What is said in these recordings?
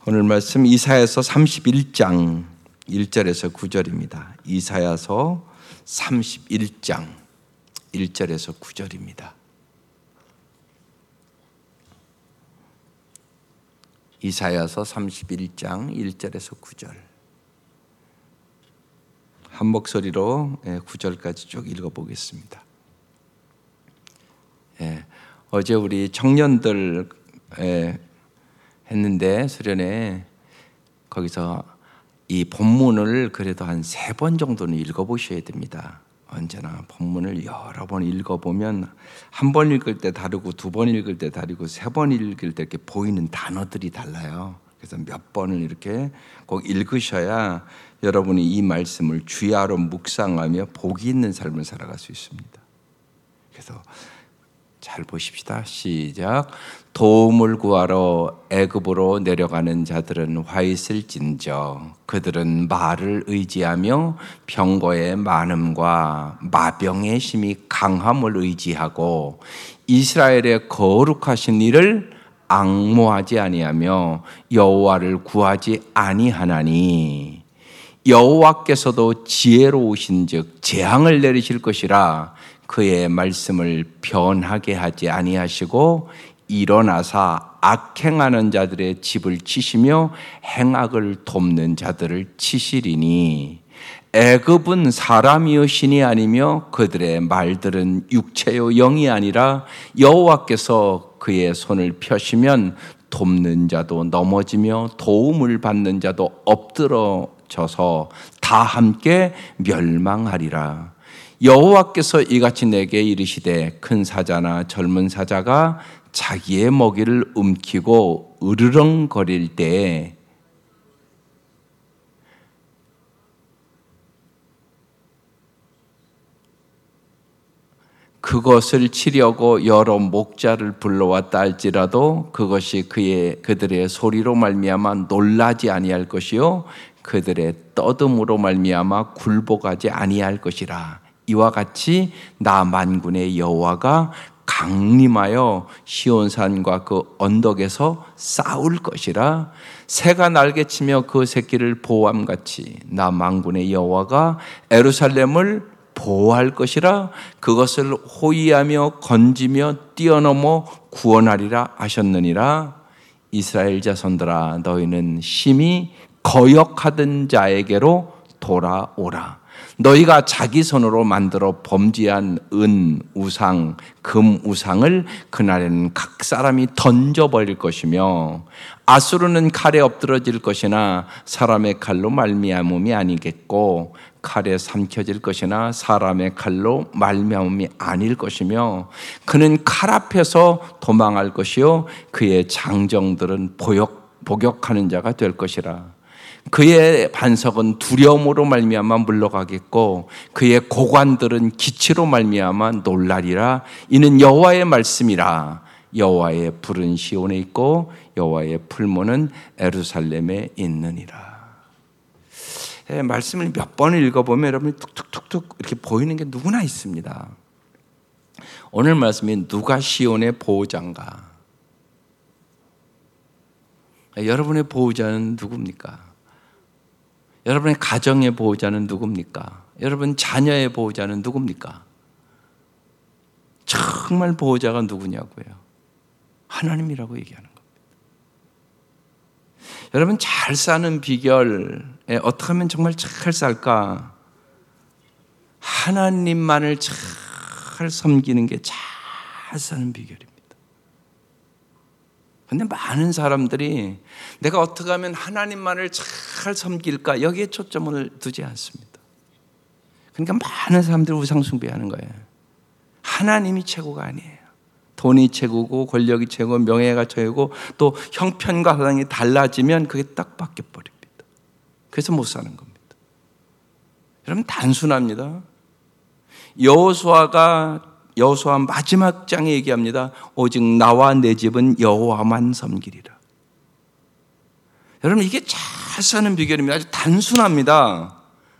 오늘 말씀 이사야서 31장 1절에서 9절입니다. 이사야서 31장 1절에서 9절입니다. 이사야서 31장 1절에서 9절. 한 목소리로 9절까지 쭉 읽어보겠습니다. 어제 우리 청년들 했는데 수련회 거기서 이 본문을 그래도 한 3번 정도는 읽어보셔야 됩니다. 언제나 본문을 여러 번 읽어보면 한 번 읽을 때 다르고 2번 읽을 때 다르고 3번 읽을 때 이렇게 보이는 단어들이 달라요. 그래서 몇 번을 이렇게 꼭 읽으셔야 여러분이 이 말씀을 주야로 묵상하며 복이 있는 삶을 살아갈 수 있습니다. 그래서 잘 보십시다. 시작. 도움을 구하러 애굽으로 내려가는 자들은 화 있을진저 그들은 말을 의지하며 병거의 많음과 마병의 심히 강함을 의지하고 이스라엘의 거룩하신 이를 앙모하지 아니하며 여호와를 구하지 아니하나니 여호와께서도 지혜로우신즉 재앙을 내리실 것이라 그의 말씀을 변하게 하지 아니하시고 일어나사 악행하는 자들의 집을 치시며 행악을 돕는 자들을 치시리니 애굽은 사람이요 신이 아니며 그들의 말들은 육체요 영이 아니라 여호와께서 그의 손을 펴시면 돕는 자도 넘어지며 도움을 받는 자도 엎드러져서 다 함께 멸망하리라. 여호와께서 이같이 내게 이르시되 큰 사자나 젊은 사자가 자기의 먹이를 움키고 으르렁거릴 때에 그것을 치려고 여러 목자를 불러왔다 할지라도 그것이 그들의 소리로 말미암아 놀라지 아니할 것이요 그들의 떠듬으로 말미암아 굴복하지 아니할 것이라. 이와 같이 나 만군의 여호와가 강림하여 시온산과 그 언덕에서 싸울 것이라. 새가 날개치며 그 새끼를 보호함같이 나 만군의 여호와가 예루살렘을 보호할 것이라. 그것을 호위하며 건지며 뛰어넘어 구원하리라 하셨느니라. 이스라엘 자손들아 너희는 심히 거역하던 자에게로 돌아오라. 너희가 자기 손으로 만들어 범죄한 은 우상, 금 우상을 그날에는 각 사람이 던져버릴 것이며 아수르는 칼에 엎드러질 것이나 사람의 칼로 말미암음이 아니겠고 칼에 삼켜질 것이나 사람의 칼로 말미암음이 아닐 것이며 그는 칼 앞에서 도망할 것이요 그의 장정들은 복역하는 자가 될 것이라. 그의 반석은 두려움으로 말미암아 물러가겠고 그의 고관들은 기치로 말미암아 놀라리라. 이는 여호와의 말씀이라. 여호와의 불은 시온에 있고 여호와의 풀무는 예루살렘에 있느니라. 말씀을 몇 번을 읽어보면 여러분이 툭툭툭툭 이렇게 보이는 게 누구나 있습니다. 오늘 말씀이 누가 시온의 보호자인가? 여러분의 보호자는 누굽니까? 여러분의 가정의 보호자는 누굽니까? 여러분 자녀의 보호자는 누굽니까? 정말 보호자가 누구냐고요? 하나님이라고 얘기하는 겁니다. 여러분 잘 사는 비결에 어떻게 하면 정말 잘 살까? 하나님만을 잘 섬기는 게 잘 사는 비결입니다. 근데 많은 사람들이 내가 어떻게 하면 하나님만을 잘 섬길까 여기에 초점을 두지 않습니다. 그러니까 많은 사람들이 우상숭배하는 거예요. 하나님이 최고가 아니에요. 돈이 최고고 권력이 최고 명예가 최고고 또 형편과 사랑이 달라지면 그게 딱 바뀌어버립니다. 그래서 못 사는 겁니다. 여러분 단순합니다. 여호수아 마지막 장에 얘기합니다. 오직 나와 내 집은 여호와만 섬기리라. 여러분 이게 잘 사는 비결입니다. 아주 단순합니다.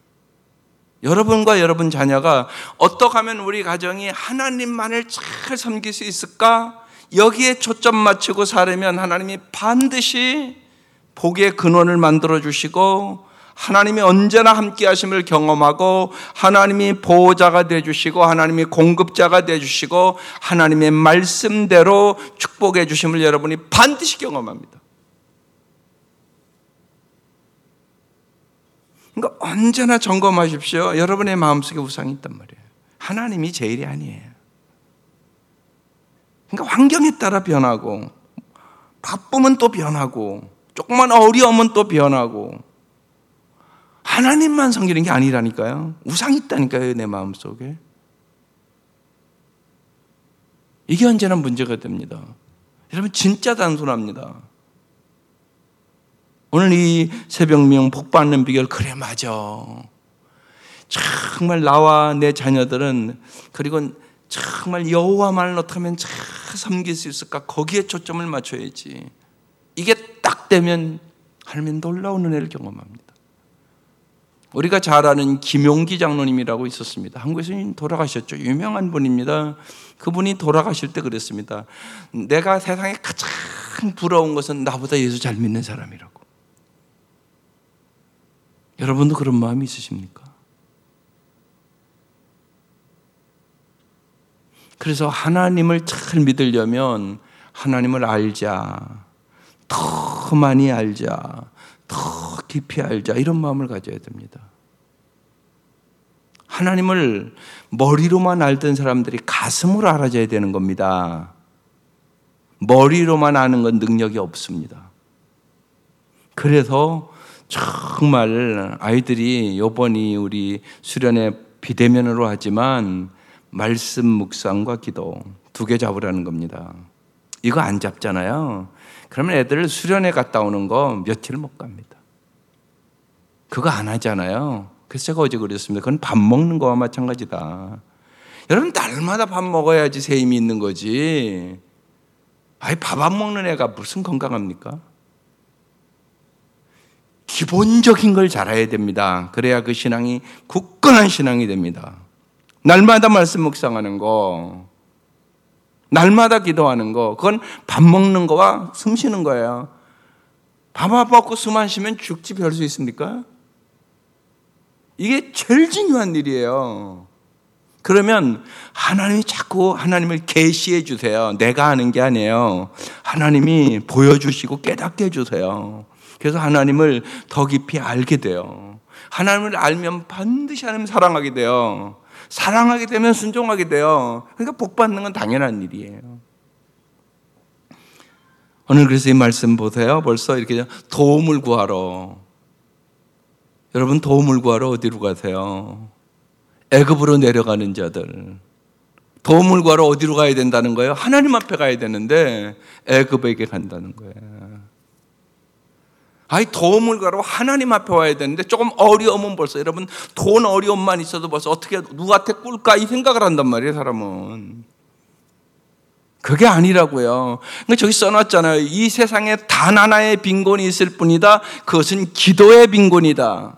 여러분과 여러분 자녀가 어떻게 하면 우리 가정이 하나님만을 잘 섬길 수 있을까? 여기에 초점 맞추고 살으면 하나님이 반드시 복의 근원을 만들어 주시고 하나님이 언제나 함께 하심을 경험하고 하나님이 보호자가 되어 주시고 하나님이 공급자가 되어 주시고 하나님의 말씀대로 축복해 주심을 여러분이 반드시 경험합니다. 그러니까 언제나 점검하십시오. 여러분의 마음속에 우상이 있단 말이에요. 하나님이 제일이 아니에요. 그러니까 환경에 따라 변하고 바쁘면 또 변하고 조금만 어려우면 또 변하고 하나님만 섬기는 게 아니라니까요. 우상이 있다니까요, 내 마음속에. 이게 언제나 문제가 됩니다. 여러분 진짜 단순합니다. 오늘 이 새벽명 복받는 비결, 그래 맞아. 정말 나와 내 자녀들은 그리고 정말 여호와만을 어떻게 하면 잘 섬길 수 있을까, 거기에 초점을 맞춰야지. 이게 딱 되면 하나님은 놀라운 은혜를 경험합니다. 우리가 잘 아는 김용기 장로님이라고 있었습니다. 한국에서 돌아가셨죠. 유명한 분입니다. 그분이 돌아가실 때 그랬습니다. 내가 세상에 가장 부러운 것은 나보다 예수 잘 믿는 사람이라고. 여러분도 그런 마음이 있으십니까? 그래서 하나님을 잘 믿으려면 하나님을 알자, 더 많이 알자, 더 깊이 알자, 이런 마음을 가져야 됩니다. 하나님을 머리로만 알던 사람들이 가슴으로 알아줘야 되는 겁니다. 머리로만 아는 건 능력이 없습니다. 그래서 정말 아이들이 이번이 우리 수련회 비대면으로 하지만 말씀 묵상과 기도 두 개 잡으라는 겁니다. 이거 안 잡잖아요. 그러면 애들 수련회 갔다 오는 거 며칠 못 갑니다. 그거 안 하잖아요. 그래서 제가 어제 그랬습니다. 그건 밥 먹는 거와 마찬가지다. 여러분 날마다 밥 먹어야지 새 힘이 있는 거지. 아니 밥 안 먹는 애가 무슨 건강합니까? 기본적인 걸 잘해야 됩니다. 그래야 그 신앙이 굳건한 신앙이 됩니다. 날마다 말씀 묵상하는 거, 날마다 기도하는 거, 그건 밥 먹는 거와 숨 쉬는 거예요. 밥 안 먹고 숨 안 쉬면 죽지 별 수 있습니까? 이게 제일 중요한 일이에요. 그러면 하나님이 자꾸 하나님을 계시해 주세요. 내가 아는 게 아니에요. 하나님이 보여주시고 깨닫게 해주세요. 그래서 하나님을 더 깊이 알게 돼요. 하나님을 알면 반드시 하나님 사랑하게 돼요. 사랑하게 되면 순종하게 돼요. 그러니까 복 받는 건 당연한 일이에요. 오늘 그래서 이 말씀 보세요. 벌써 이렇게 도움을 구하러, 여러분 도움을 구하러 어디로 가세요? 애굽으로 내려가는 자들. 도움을 구하러 어디로 가야 된다는 거예요? 하나님 앞에 가야 되는데 애굽에게 간다는 거예요. 아니 도움을 구하러 하나님 앞에 와야 되는데 조금 어려우면 벌써, 여러분 돈 어려움만 있어도 벌써 어떻게 누구한테 꿀까 이 생각을 한단 말이에요. 사람은 그게 아니라고요. 그러니까 저기 써놨잖아요. 이 세상에 단 하나의 빈곤이 있을 뿐이다. 그것은 기도의 빈곤이다.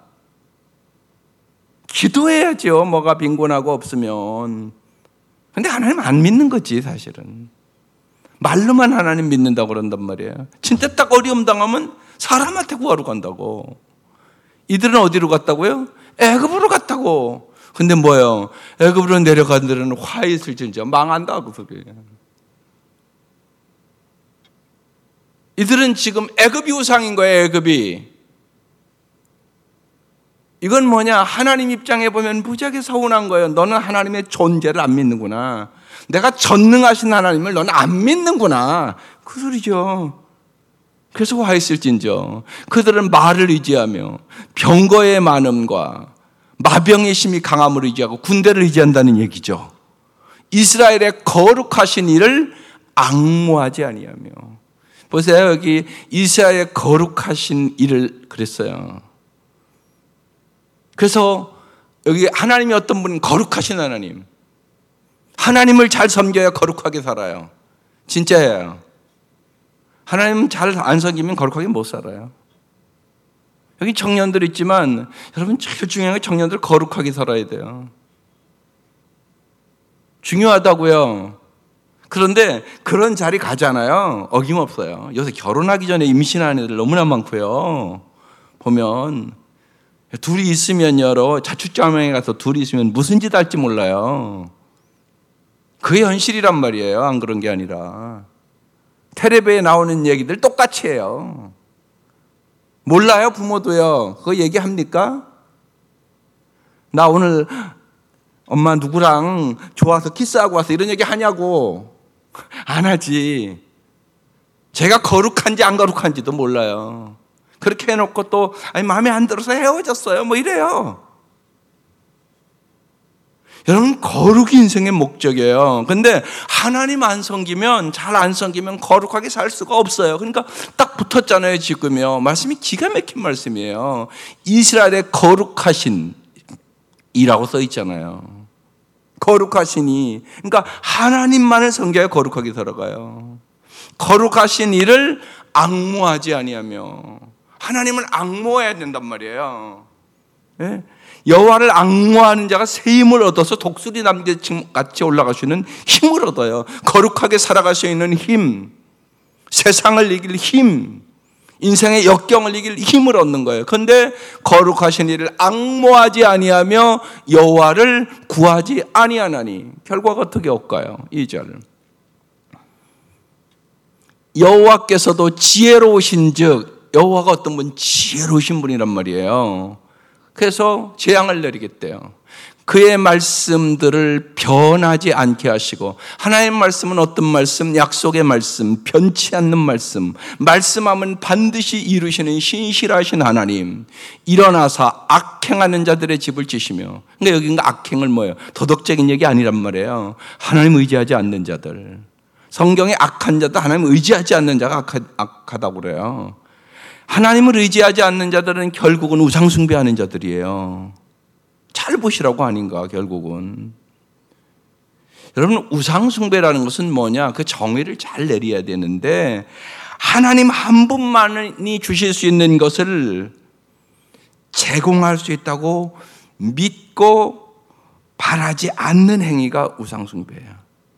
기도해야죠. 뭐가 빈곤하고 없으면. 근데 하나님 안 믿는 거지 사실은. 말로만 하나님 믿는다고 그런단 말이에요. 진짜 딱 어려움 당하면 사람한테 구하러 간다고. 이들은 어디로 갔다고요? 애굽으로 갔다고. 근데 뭐예요? 애굽으로 내려간 데는 화 있을진저 망한다 그 소리예요. 이들은 지금 애굽이 우상인 거예요. 애굽이. 이건 뭐냐? 하나님 입장에 보면 무지하게 서운한 거예요. 너는 하나님의 존재를 안 믿는구나. 내가 전능하신 하나님을 너는 안 믿는구나. 그 소리죠. 그래서 와 있을진저. 그들은 말을 의지하며 병거의 많음과 마병의 힘이 강함을 의지하고 군대를 의지한다는 얘기죠. 이스라엘의 거룩하신 이를 앙모하지 아니하며. 보세요. 여기 이스라엘의 거룩하신 이를 그랬어요. 그래서 여기 하나님이 어떤 분은 거룩하신 하나님. 하나님을 잘 섬겨야 거룩하게 살아요. 진짜예요. 하나님 잘 안 섬기면 거룩하게 못 살아요. 여기 청년들 있지만 여러분 제일 중요한 게 청년들 거룩하게 살아야 돼요. 중요하다고요. 그런데 그런 자리 가잖아요. 어김없어요. 요새 결혼하기 전에 임신하는 애들 너무나 많고요. 보면 둘이 있으면 자취장에 가서 둘이 있으면 무슨 짓 할지 몰라요. 그게 현실이란 말이에요. 안 그런 게 아니라. 텔레비에 나오는 얘기들 똑같이 해요. 몰라요, 부모도요. 그거 얘기합니까? 나 오늘 엄마 누구랑 좋아서 키스하고 와서 이런 얘기 하냐고. 안 하지. 제가 거룩한지 안 거룩한지도 몰라요. 그렇게 해놓고 또 마음에 안 들어서 헤어졌어요. 뭐 이래요. 여러분, 거룩이 인생의 목적이에요. 근데 하나님 안 섬기면, 잘 안 섬기면 거룩하게 살 수가 없어요. 그러니까 딱 붙었잖아요, 지금요. 말씀이 기가 막힌 말씀이에요. 이스라엘의 거룩하신 이라고 써 있잖아요. 거룩하시니. 그러니까 하나님만을 섬겨야 거룩하게 살아가요. 거룩하신 이를 앙모하지 아니하며. 하나님을 앙모해야 된단 말이에요. 네? 여호와를 앙모하는 자가 새 힘을 얻어서 독수리 남개같이 올라갈 수 있는 힘을 얻어요. 거룩하게 살아갈 수 있는 힘, 세상을 이길 힘, 인생의 역경을 이길 힘을 얻는 거예요. 그런데 거룩하신 이를 앙모하지 아니하며 여호와를 구하지 아니하나니 결과가 어떻게 올까요? 2절. 여호와께서도 지혜로우신즉, 여호와가 어떤 분 지혜로우신 분이란 말이에요. 그래서 재앙을 내리겠대요. 그의 말씀들을 변하지 않게 하시고, 하나님의 말씀은 어떤 말씀? 약속의 말씀, 변치 않는 말씀, 말씀하면 반드시 이루시는 신실하신 하나님. 일어나서 악행하는 자들의 집을 지시며. 그러니까 여기가 악행을 뭐예요? 도덕적인 얘기 아니란 말이에요. 하나님 의지하지 않는 자들. 성경에 악한 자도 하나님 의지하지 않는 자가 악하다고 그래요. 하나님을 의지하지 않는 자들은 결국은 우상숭배하는 자들이에요. 잘 보시라고 아닌가, 결국은. 여러분, 우상숭배라는 것은 뭐냐? 그 정의를 잘 내려야 되는데, 하나님 한 분만이 주실 수 있는 것을 제공할 수 있다고 믿고 바라지 않는 행위가 우상숭배예요.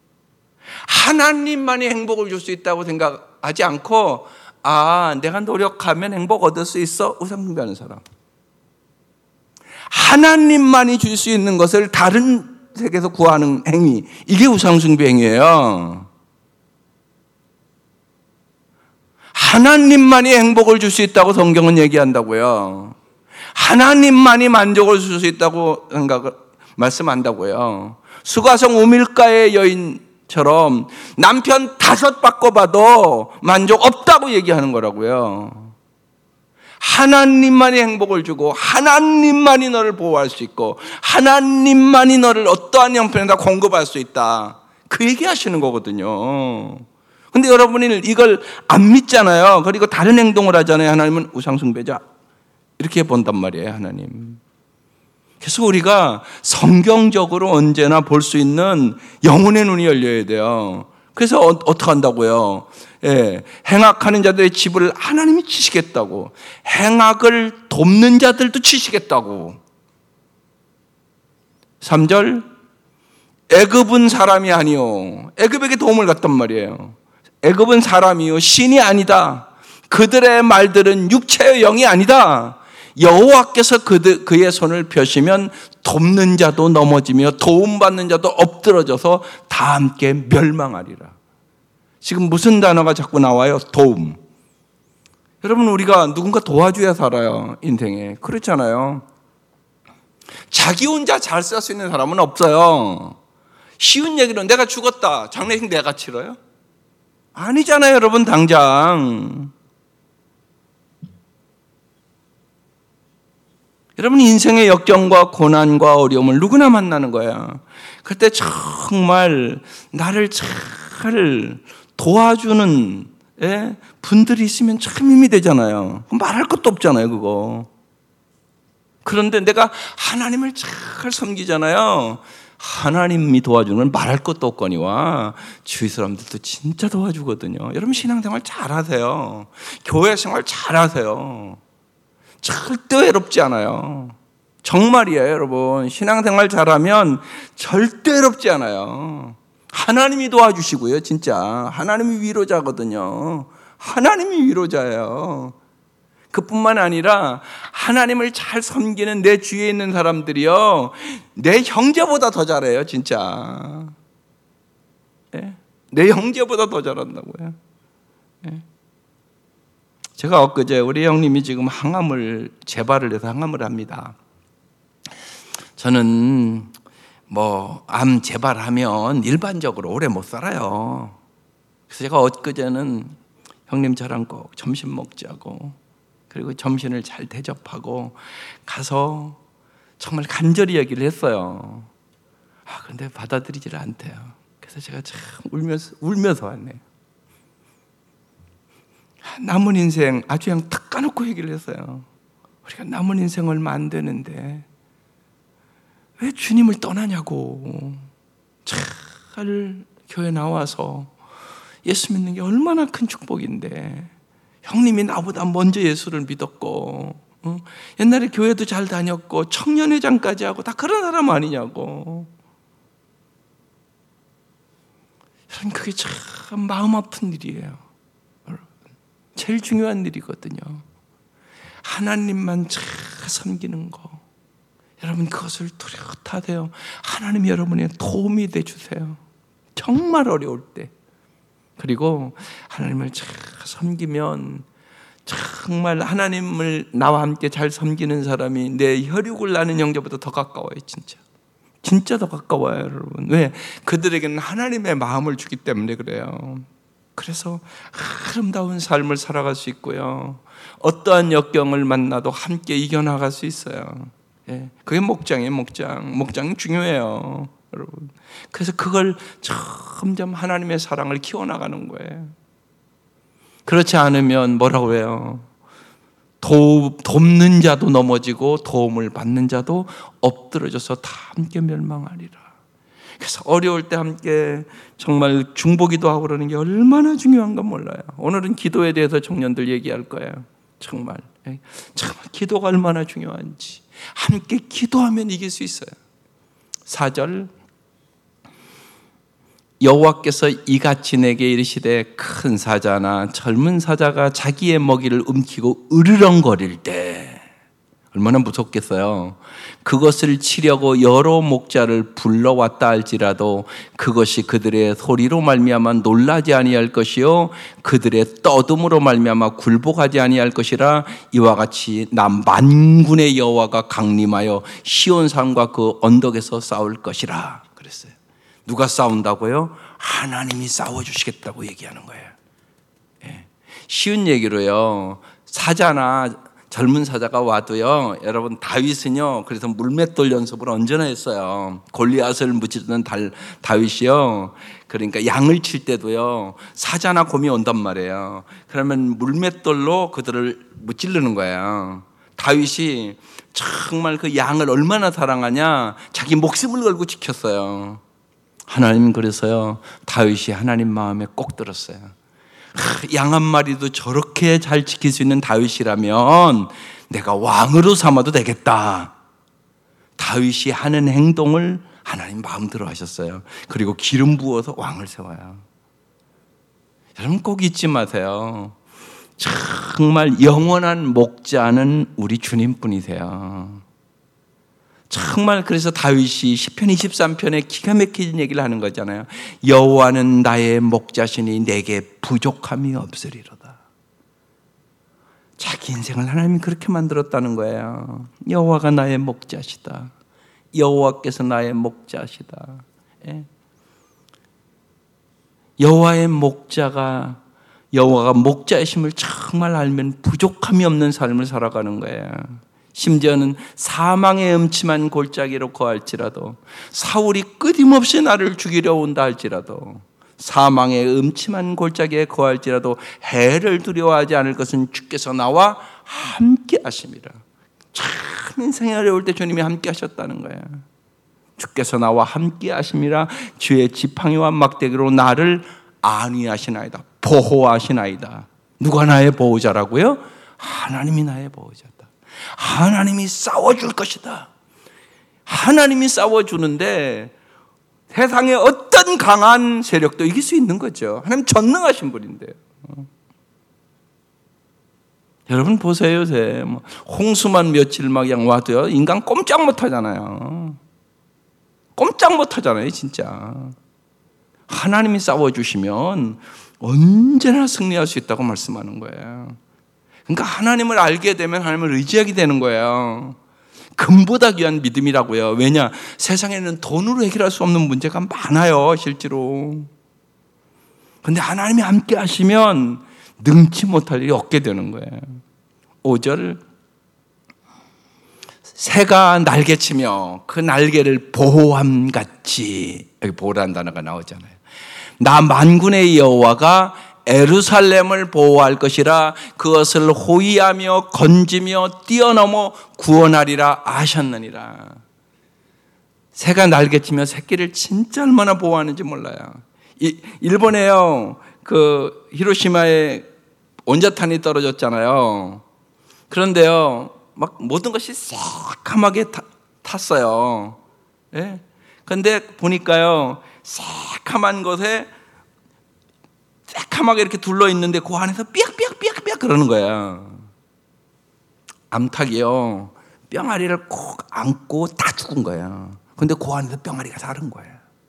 하나님만이 행복을 줄 수 있다고 생각하지 않고, 내가 노력하면 행복 얻을 수 있어? 우상숭배하는 사람. 하나님만이 줄 수 있는 것을 다른 세계에서 구하는 행위, 이게 우상숭배 행위예요. 하나님만이 행복을 줄 수 있다고 성경은 얘기한다고요. 하나님만이 만족을 줄 수 있다고 말씀한다고요. 수가성 우밀가의 여인처럼 남편 5 바꿔봐도 만족 없다고 얘기하는 거라고요. 하나님만이 행복을 주고, 하나님만이 너를 보호할 수 있고, 하나님만이 너를 어떠한 형편에다 공급할 수 있다, 그 얘기 하시는 거거든요. 근데 여러분이 이걸 안 믿잖아요. 그리고 다른 행동을 하잖아요. 하나님은 우상숭배자, 이렇게 본단 말이에요, 하나님. 그래서 우리가 성경적으로 언제나 볼 수 있는 영혼의 눈이 열려야 돼요. 그래서 어떻게 한다고요? 행악하는 자들의 집을 하나님이 치시겠다고, 행악을 돕는 자들도 치시겠다고. 3절, 애굽은 사람이 아니요, 애굽에게 도움을 갔단 말이에요. 애굽은 사람이요 신이 아니다. 그들의 말들은 육체의 영이 아니다. 여호와께서 그의 손을 펴시면 돕는 자도 넘어지며 도움받는 자도 엎드러져서 다 함께 멸망하리라. 지금 무슨 단어가 자꾸 나와요? 도움. 여러분, 우리가 누군가 도와줘야 살아요, 인생에. 그렇잖아요. 자기 혼자 잘 살 수 있는 사람은 없어요. 쉬운 얘기는 내가 죽었다, 장례식 내가 치러요? 아니잖아요, 여러분. 당장 여러분, 인생의 역경과 고난과 어려움을 누구나 만나는 거야. 그때 정말 나를 잘 도와주는 분들이 있으면 참 힘이 되잖아요. 말할 것도 없잖아요, 그거. 그런데 내가 하나님을 잘 섬기잖아요. 하나님이 도와주는 건 말할 것도 없거니와 주위 사람들도 진짜 도와주거든요. 여러분, 신앙생활 잘하세요. 교회 생활 잘하세요. 절대 외롭지 않아요. 정말이에요, 여러분. 신앙생활 잘하면 절대 외롭지 않아요. 하나님이 도와주시고요. 진짜 하나님이 위로자거든요. 하나님이 위로자예요. 그뿐만 아니라 하나님을 잘 섬기는 내 주위에 있는 사람들이요, 내 형제보다 더 잘해요. 진짜. 네? 내 형제보다 더 잘한다고요. 네? 제가 엊그제 우리 형님이 지금 항암을 재발을 해서 항암을 합니다. 저는 암 재발하면 일반적으로 오래 못 살아요. 그래서 제가 엊그제는 형님 저랑 꼭 점심 먹자고, 그리고 점심을 잘 대접하고 가서 정말 간절히 얘기를 했어요. 그런데 받아들이질 않대요. 그래서 제가 참 울면서 왔네요. 남은 인생 아주 그냥 탁 까놓고 얘기를 했어요. 우리가 남은 인생 얼마 안 되는데 왜 주님을 떠나냐고. 잘 교회 나와서 예수 믿는 게 얼마나 큰 축복인데, 형님이 나보다 먼저 예수를 믿었고, 옛날에 교회도 잘 다녔고 청년회장까지 하고 다 그런 사람 아니냐고. 여러분, 그게 참 마음 아픈 일이에요. 여러분, 제일 중요한 일이거든요. 하나님만 잘 섬기는 거. 여러분, 그것을 뚜렷하대요. 하나님이 여러분의 도움이 되주세요. 정말 어려울 때. 그리고 하나님을 잘 섬기면 정말 하나님을 나와 함께 잘 섬기는 사람이 내 혈육을 나는 형제보다 더 가까워요. 진짜 더 가까워요, 여러분. 왜? 그들에게는 하나님의 마음을 주기 때문에 그래요. 그래서 아름다운 삶을 살아갈 수 있고요, 어떠한 역경을 만나도 함께 이겨나갈 수 있어요. 그게 목장이에요. 목장 중요해요, 여러분. 그래서 그걸 점점 하나님의 사랑을 키워나가는 거예요. 그렇지 않으면 뭐라고 해요? 돕는 자도 넘어지고 도움을 받는 자도 엎드러져서 다 함께 멸망하리라. 그래서 어려울 때 함께 정말 중보기도 하고 그러는 게 얼마나 중요한가 몰라요. 오늘은 기도에 대해서 청년들 얘기할 거예요. 정말 기도가 얼마나 중요한지. 함께 기도하면 이길 수 있어요. 4절, 여호와께서 이같이 내게 이르시되 큰 사자나 젊은 사자가 자기의 먹이를 움키고 으르렁거릴 때, 얼마나 무섭겠어요. 그것을 치려고 여러 목자를 불러왔다 할지라도 그것이 그들의 소리로 말미암아 놀라지 아니할 것이요 그들의 떠듬으로 말미암아 굴복하지 아니할 것이라. 이와 같이 나 만군의 여호와가 강림하여 시온산과 그 언덕에서 싸울 것이라 그랬어요. 누가 싸운다고요? 하나님이 싸워주시겠다고 얘기하는 거예요. 쉬운 얘기로요, 사자나 젊은 사자가 와도요, 여러분, 다윗은요, 그래서 물맷돌 연습을 언제나 했어요. 골리앗을 무찌르는 다윗이요, 그러니까 양을 칠 때도요, 사자나 곰이 온단 말이에요. 그러면 물맷돌로 그들을 무찌르는 거예요. 다윗이 정말 그 양을 얼마나 사랑하냐, 자기 목숨을 걸고 지켰어요. 하나님, 그래서요, 다윗이 하나님 마음에 꼭 들었어요. 양 한 마리도 저렇게 잘 지킬 수 있는 다윗이라면 내가 왕으로 삼아도 되겠다. 다윗이 하는 행동을 하나님 마음대로 하셨어요. 그리고 기름 부어서 왕을 세워요. 여러분, 꼭 잊지 마세요. 정말 영원한 목자는 우리 주님뿐이세요. 정말, 그래서 다윗이 시편 23편에 기가 막힌 얘기를 하는 거잖아요. 여호와는 나의 목자시니 내게 부족함이 없으리로다. 자기 인생을 하나님이 그렇게 만들었다는 거예요. 여호와가 나의 목자시다. 여호와께서 나의 목자시다. 여호와의 목자가, 여호와가 목자이심을 정말 알면 부족함이 없는 삶을 살아가는 거예요. 심지어는 사망의 음침한 골짜기로 거할지라도, 사울이 끊임없이 나를 죽이려 온다 할지라도, 사망의 음침한 골짜기에 거할지라도 해를 두려워하지 않을 것은 주께서 나와 함께 하심이라. 참 인생이 어려울 때 주님이 함께 하셨다는 거예요. 주께서 나와 함께 하심이라. 주의 지팡이와 막대기로 나를 안위하시나이다, 보호하시나이다. 누가 나의 보호자라고요? 하나님이 나의 보호자다. 하나님이 싸워줄 것이다. 하나님이 싸워주는데 세상의 어떤 강한 세력도 이길 수 있는 거죠. 하나님 전능하신 분인데요. 여러분 보세요. 요새 홍수만 며칠 막 그냥 와도요, 인간 꼼짝 못 하잖아요. 꼼짝 못 하잖아요, 진짜. 하나님이 싸워주시면 언제나 승리할 수 있다고 말씀하는 거예요. 그러니까 하나님을 알게 되면 하나님을 의지하게 되는 거예요. 금보다 귀한 믿음이라고요. 왜냐? 세상에는 돈으로 해결할 수 없는 문제가 많아요, 실제로. 그런데 하나님이 함께 하시면 능치 못할 일이 없게 되는 거예요. 5절, 새가 날개치며 그 날개를 보호함같이, 여기 보호라는 단어가 나오잖아요. 나 만군의 여호와가 예루살렘을 보호할 것이라 그것을 호위하며 건지며 뛰어넘어 구원하리라 하셨느니라. 새가 날개치며 새끼를 진짜 얼마나 보호하는지 몰라요. 일본에요, 그 히로시마에 원자탄이 떨어졌잖아요. 그런데요, 막 모든 것이 새카맣게 탔어요. 예? 근데 보니까요, 새카만 것에 새카맣게 이렇게 둘러 있는데 그 안에서 삐약삐약 그러는 거야. 암탉이요, 뿅아리를 꼭 안고 다 죽은 거야. 근데 그 안에서 뿅아리가 사는 거야.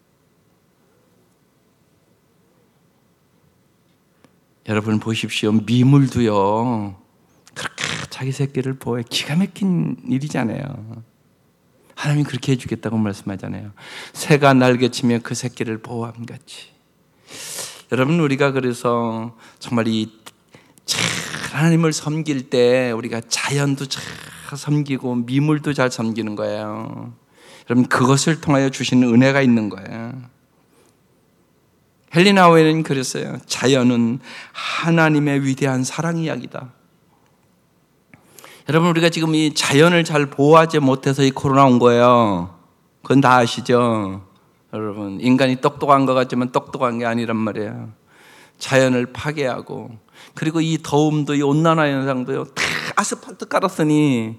여러분 보십시오. 미물도요, 그렇게 자기 새끼를 보호해. 기가 막힌 일이잖아요. 하나님이 그렇게 해주겠다고 말씀하잖아요. 새가 날개치며 그 새끼를 보호함같이. 여러분, 우리가 그래서 정말 하나님을 섬길 때 우리가 자연도 잘 섬기고 미물도 잘 섬기는 거예요. 여러분, 그것을 통하여 주시는 은혜가 있는 거예요. 헨리 나우에는 그랬어요. 자연은 하나님의 위대한 사랑 이야기다. 여러분, 우리가 지금 이 자연을 잘 보호하지 못해서 이 코로나 온 거예요. 그건 다 아시죠? 여러분, 인간이 똑똑한 것 같지만 똑똑한 게 아니란 말이에요. 자연을 파괴하고, 그리고 이 더움도, 이 온난화 현상도요, 다 아스팔트 깔았으니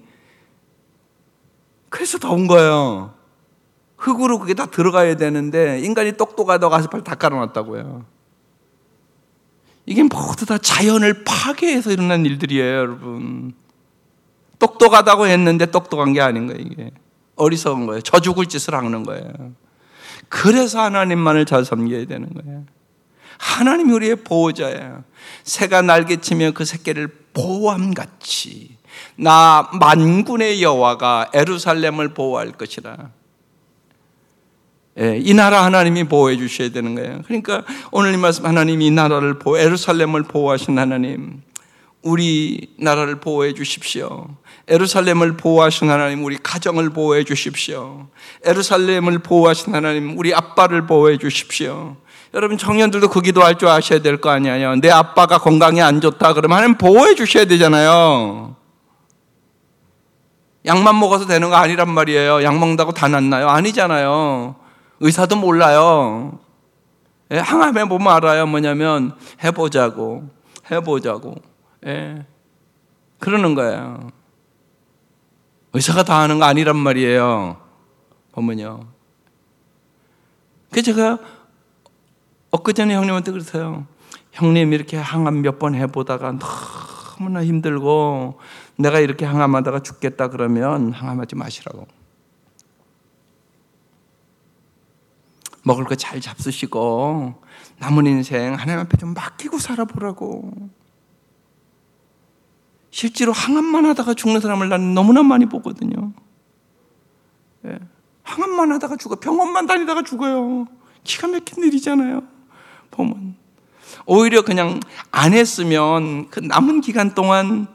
그래서 더운 거예요. 흙으로 그게 다 들어가야 되는데 인간이 똑똑하다고 아스팔트 다 깔아놨다고요. 이게 모두 다 자연을 파괴해서 일어난 일들이에요, 여러분. 똑똑하다고 했는데 똑똑한 게 아닌 거예요. 이게 어리석은 거예요. 저 죽을 짓을 하는 거예요. 그래서 하나님만을 잘 섬겨야 되는 거예요. 하나님이 우리의 보호자예요. 새가 날개치며 그 새끼를 보호함같이 나 만군의 여호와가 예루살렘을 보호할 것이라. 이 나라 하나님이 보호해 주셔야 되는 거예요. 그러니까 오늘 이 말씀, 하나님이 이 나라를 예루살렘을 보호하신 하나님, 우리 나라를 보호해 주십시오. 예루살렘을 보호하신 하나님, 우리 가정을 보호해 주십시오. 예루살렘을 보호하신 하나님, 우리 아빠를 보호해 주십시오. 여러분, 청년들도 그 기도할 줄 아셔야 될 거 아니에요. 내 아빠가 건강이 안 좋다 그러면 하나님 보호해 주셔야 되잖아요. 약만 먹어서 되는 거 아니란 말이에요. 약 먹는다고 다 낫나요? 아니잖아요. 의사도 몰라요. 항암해 보면 알아요. 뭐냐면 해보자고. 그러는 거예요. 의사가 다 하는 거 아니란 말이에요. 보면요. 그래서 제가 엊그전에 형님한테 그랬어요. 형님, 이렇게 항암 몇 번 해보다가 너무나 힘들고 내가 이렇게 항암하다가 죽겠다 그러면 항암하지 마시라고. 먹을 거 잘 잡수시고 남은 인생 하나님 앞에 좀 맡기고 살아보라고. 실제로 항암만 하다가 죽는 사람을 나는 너무나 많이 보거든요. 항암만 하다가 죽어. 병원만 다니다가 죽어요. 기가 막힌 일이잖아요. 보면 오히려 그냥 안 했으면 그 남은 기간 동안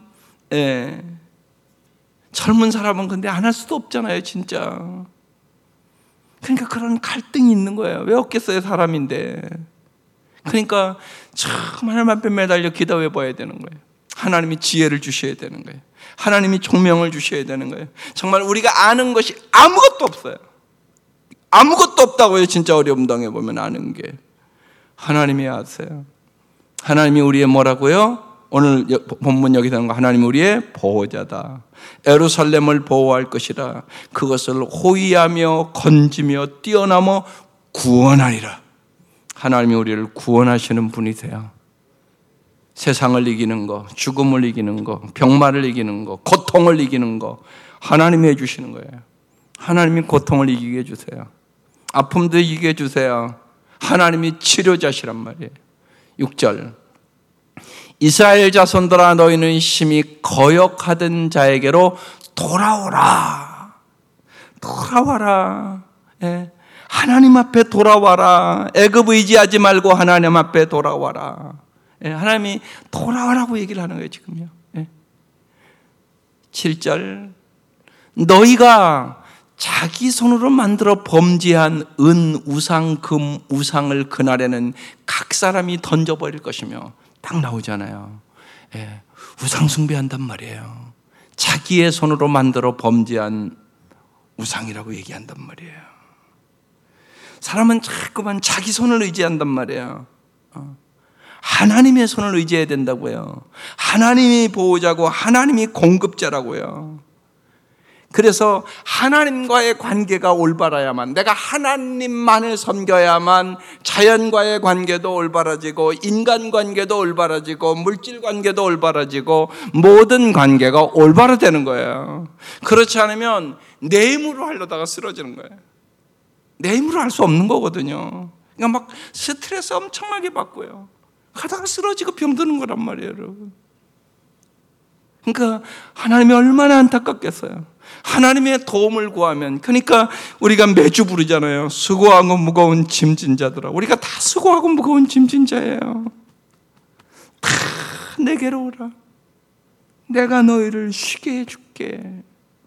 젊은 사람은 근데 안 할 수도 없잖아요, 진짜. 그러니까 그런 갈등이 있는 거예요. 왜 없겠어요, 사람인데. 그러니까 참 하나님 앞에 매달려 기도해 봐야 되는 거예요. 하나님이 지혜를 주셔야 되는 거예요. 하나님이 총명을 주셔야 되는 거예요. 정말 우리가 아는 것이 아무것도 없어요. 아무것도 없다고요. 진짜 어려움 당해보면 아는 게. 하나님이 아세요. 하나님이 우리의 뭐라고요? 오늘 본문 여기 되는 거, 하나님이 우리의 보호자다. 예루살렘을 보호할 것이라. 그것을 호위하며 건지며 뛰어넘어 구원하리라. 하나님이 우리를 구원하시는 분이세요. 세상을 이기는 거, 죽음을 이기는 거, 병마를 이기는 거, 고통을 이기는 거 하나님이 해주시는 거예요. 하나님이 고통을 이기게 해주세요. 아픔도 이기게 해주세요. 하나님이 치료자시란 말이에요. 6절, 이스라엘 자손들아 너희는 심히 거역하던 자에게로 돌아오라. 돌아와라. 예. 하나님 앞에 돌아와라. 애굽 의지하지 말고 하나님 앞에 돌아와라. 예. 하나님이 돌아와라고 얘기를 하는 거예요 지금요. 예. 7절, 너희가 자기 손으로 만들어 범죄한 은, 우상, 금, 우상을 그날에는 각 사람이 던져버릴 것이며, 딱 나오잖아요. 예, 우상 숭배한단 말이에요. 자기의 손으로 만들어 범죄한 우상이라고 얘기한단 말이에요. 사람은 자꾸만 자기 손을 의지한단 말이에요. 하나님의 손을 의지해야 된다고요. 하나님이 보호자고 하나님이 공급자라고요. 그래서 하나님과의 관계가 올바라야만, 내가 하나님만을 섬겨야만 자연과의 관계도 올바라지고 인간관계도 올바라지고 물질관계도 올바라지고 모든 관계가 올바라되는 거예요. 그렇지 않으면 내 힘으로 하려다가 쓰러지는 거예요. 내 힘으로 할 수 없는 거거든요. 그러니까 막 스트레스 엄청나게 받고요. 하다가 쓰러지고 병드는 거란 말이에요, 여러분. 그러니까 하나님이 얼마나 안타깝겠어요. 하나님의 도움을 구하면, 그러니까 우리가 매주 부르잖아요. 수고하고 무거운 짐진 자들아. 우리가 다 수고하고 무거운 짐진 자예요. 다 내게로 오라. 내가 너희를 쉬게 해줄게.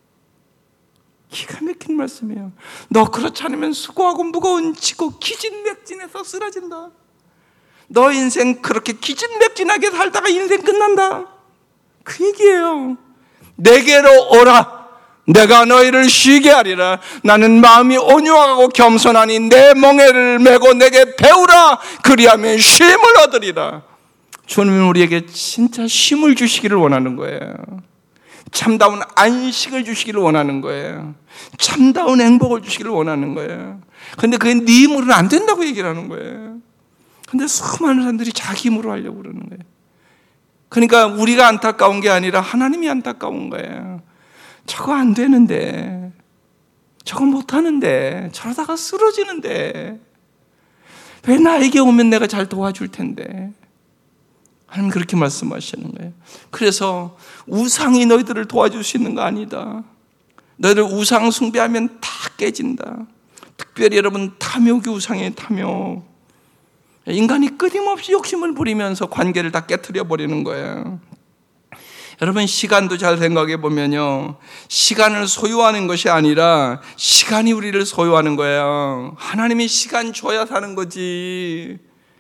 기가 막힌 말씀이에요. 너 그렇지 않으면 수고하고 무거운 지고 기진맥진해서 쓰러진다. 너 인생 그렇게 기진맥진하게 살다가 인생 끝난다. 그 얘기예요. 내게로 오라. 내가 너희를 쉬게 하리라. 나는 마음이 온유하고 겸손하니 내 멍에를 메고 내게 배우라. 그리하면 쉼을 얻으리라. 주님은 우리에게 진짜 쉼을 주시기를 원하는 거예요. 참다운 안식을 주시기를 원하는 거예요. 참다운 행복을 주시기를 원하는 거예요. 그런데 그게 네 힘으로는 안 된다고 얘기를 하는 거예요. 그런데 수많은 사람들이 자기 힘으로 하려고 그러는 거예요. 그러니까 우리가 안타까운 게 아니라 하나님이 안타까운 거예요. 저거 안 되는데, 저거 못하는데, 저러다가 쓰러지는데, 왜 나에게 오면 내가 잘 도와줄 텐데. 하나님 그렇게 말씀하시는 거예요. 그래서 우상이 너희들을 도와줄 수 있는 거 아니다. 너희들 우상 숭배하면 다 깨진다. 특별히 여러분 탐욕이 우상의 탐욕. 인간이 끊임없이 욕심을 부리면서 관계를 다 깨트려 버리는 거예요. 여러분 시간도 잘 생각해 보면요, 시간을 소유하는 것이 아니라 시간이 우리를 소유하는 거예요. 하나님이 시간 줘야 사는 거지.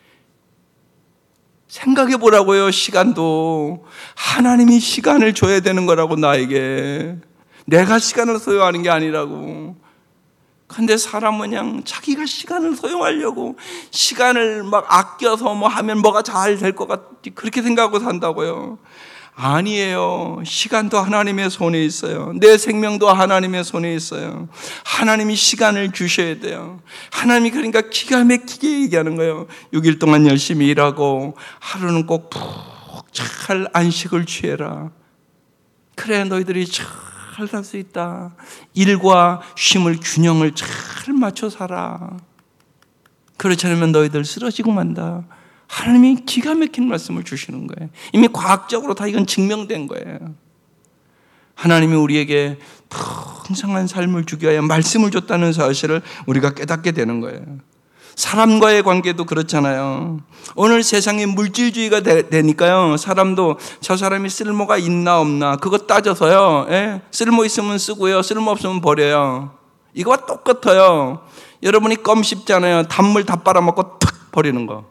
생각해 보라고요. 시간도 하나님이 시간을 줘야 되는 거라고. 나에게 내가 시간을 소유하는 게 아니라고. 근데 사람은 그냥 자기가 시간을 소유하려고 시간을 막 아껴서 뭐 하면 뭐가 잘 될 것 같지, 그렇게 생각하고 산다고요. 아니에요. 시간도 하나님의 손에 있어요. 내 생명도 하나님의 손에 있어요. 하나님이 시간을 주셔야 돼요. 하나님이 그러니까 기가 막히게 얘기하는 거예요. 6일 동안 열심히 일하고 하루는 꼭 푹 잘 안식을 취해라. 그래 너희들이 잘 살 수 있다. 일과 쉼을 균형을 잘 맞춰 살아. 그렇지 않으면 너희들 쓰러지고 만다. 하나님이 기가 막힌 말씀을 주시는 거예요. 이미 과학적으로 다 이건 증명된 거예요. 하나님이 우리에게 풍성한 삶을 주기 위하여 말씀을 줬다는 사실을 우리가 깨닫게 되는 거예요. 사람과의 관계도 그렇잖아요. 오늘 세상에 물질주의가 되니까요, 사람도 저 사람이 쓸모가 있나 없나 그거 따져서요, 쓸모 있으면 쓰고요, 쓸모 없으면 버려요. 이거와 똑같아요. 여러분이 껌 씹잖아요. 단물 다 빨아먹고 탁 버리는 거.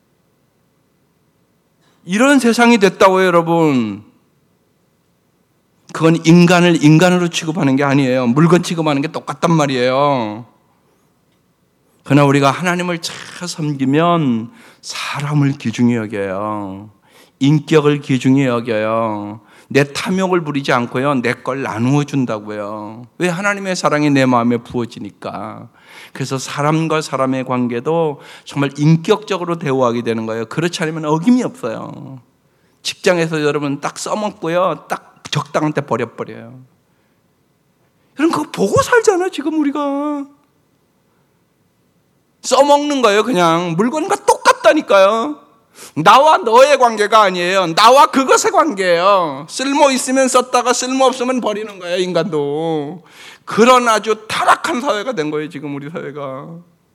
이런 세상이 됐다고요, 여러분. 그건 인간을 인간으로 취급하는 게 아니에요. 물건 취급하는 게 똑같단 말이에요. 그러나 우리가 하나님을 잘 섬기면 사람을 귀중히 여겨요. 인격을 귀중히 여겨요. 내 탐욕을 부리지 않고요, 내 걸 나누어 준다고요. 왜? 하나님의 사랑이 내 마음에 부어지니까. 그래서 사람과 사람의 관계도 정말 인격적으로 대화하게 되는 거예요. 그렇지 않으면 어김이 없어요. 직장에서 여러분 딱 써먹고요, 딱 적당한 때 버려버려요. 그럼 그거 보고 살잖아. 지금 우리가 써먹는 거예요. 그냥 물건과 똑같다니까요. 나와 너의 관계가 아니에요. 나와 그것의 관계예요. 쓸모 있으면 썼다가 쓸모 없으면 버리는 거예요, 인간도. 그런 아주 타락한 사회가 된 거예요, 지금 우리 사회가.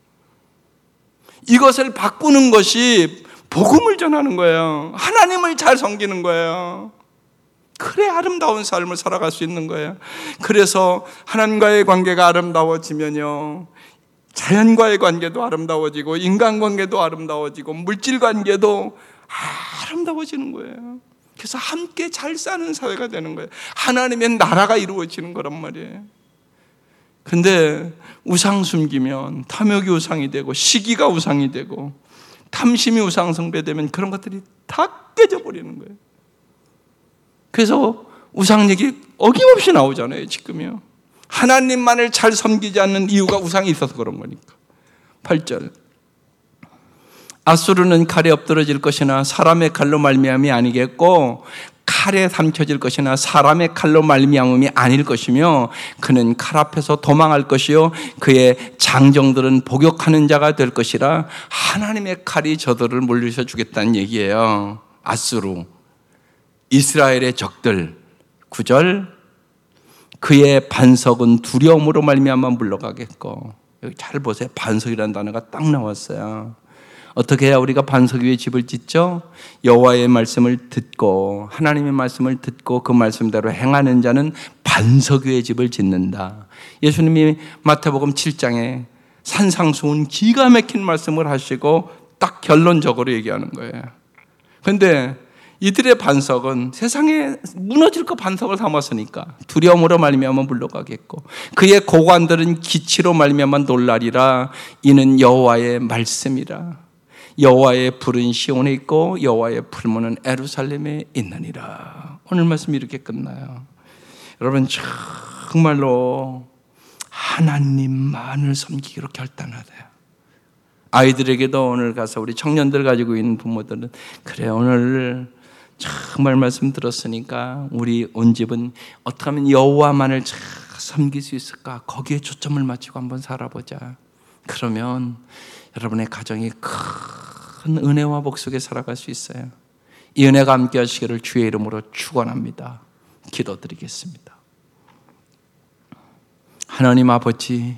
이것을 바꾸는 것이 복음을 전하는 거예요. 하나님을 잘 섬기는 거예요. 그래 아름다운 삶을 살아갈 수 있는 거예요. 그래서 하나님과의 관계가 아름다워지면요, 자연과의 관계도 아름다워지고 인간관계도 아름다워지고 물질관계도 아름다워지는 거예요. 그래서 함께 잘 사는 사회가 되는 거예요. 하나님의 나라가 이루어지는 거란 말이에요. 근데 우상 숨기면 탐욕이 우상이 되고 시기가 우상이 되고 탐심이 우상 숭배되면 그런 것들이 다 깨져버리는 거예요. 그래서 우상 얘기 어김없이 나오잖아요, 지금요. 하나님만을 잘 섬기지 않는 이유가 우상이 있어서 그런 거니까. 8절. 아수르는 칼에 엎드러질 것이나 사람의 칼로 말미암이 아니겠고 칼에 삼켜질 것이나 사람의 칼로 말미암음이 아닐 것이며 그는 칼 앞에서 도망할 것이요 그의 장정들은 복역하는 자가 될 것이라. 하나님의 칼이 저들을 물리쳐 주겠다는 얘기예요. 아수르, 이스라엘의 적들. 9절. 그의 반석은 두려움으로 말미암아 물러가겠고. 여기 잘 보세요. 반석이라는 단어가 딱 나왔어요. 어떻게 해야 우리가 반석 위에 집을 짓죠? 여호와의 말씀을 듣고 하나님의 말씀을 듣고 그 말씀대로 행하는 자는 반석 위에 집을 짓는다. 예수님이 마태복음 7장에 산상수훈 기가 막힌 말씀을 하시고 딱 결론적으로 얘기하는 거예요. 그런데 이들의 반석은 세상에 무너질 것 반석을 삼았으니까 두려움으로 말미암아 물러가겠고 그의 고관들은 기치로 말미암아 놀라리라. 이는 여호와의 말씀이라. 여호와의 불은 시온에 있고 여호와의 풀무는 예루살렘에 있느니라. 오늘 말씀이 이렇게 끝나요. 여러분 정말로 하나님만을 섬기기로 결단하세요. 아이들에게도 오늘 가서 우리 청년들 가지고 있는 부모들은 그래 오늘 정말 말씀 들었으니까 우리 온 집은 어떻게 하면 여호와만을 잘 섬길 수 있을까? 거기에 초점을 맞추고 한번 살아보자. 그러면 여러분의 가정이 큰 은혜와 복 속에 살아갈 수 있어요. 이 은혜가 함께 하시기를 주의 이름으로 축원합니다. 기도드리겠습니다. 하나님 아버지,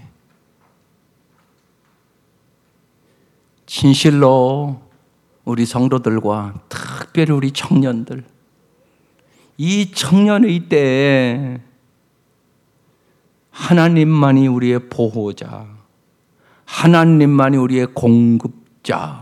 진실로 우리 성도들과 특별히 우리 청년들, 이 청년의 때에 하나님만이 우리의 보호자, 하나님만이 우리의 공급자,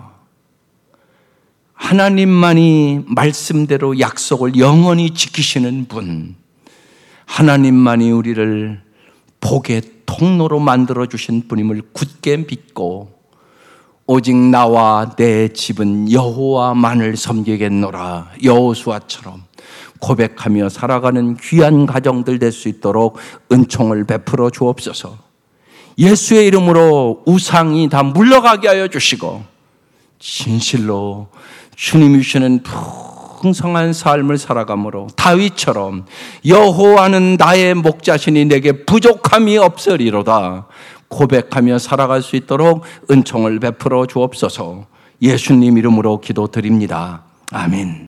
하나님만이 말씀대로 약속을 영원히 지키시는 분, 하나님만이 우리를 복의 통로로 만들어주신 분임을 굳게 믿고 오직 나와 내 집은 여호와만을 섬기겠노라 여호수아처럼 고백하며 살아가는 귀한 가정들 될 수 있도록 은총을 베풀어 주옵소서. 예수의 이름으로 우상이 다 물러가게 하여 주시고 진실로 주님이 주시는 풍성한 삶을 살아감으로 다윗처럼 여호와는 나의 목자시니 내게 부족함이 없으리로다 고백하며 살아갈 수 있도록 은총을 베풀어 주옵소서. 예수님 이름으로 기도드립니다. 아멘.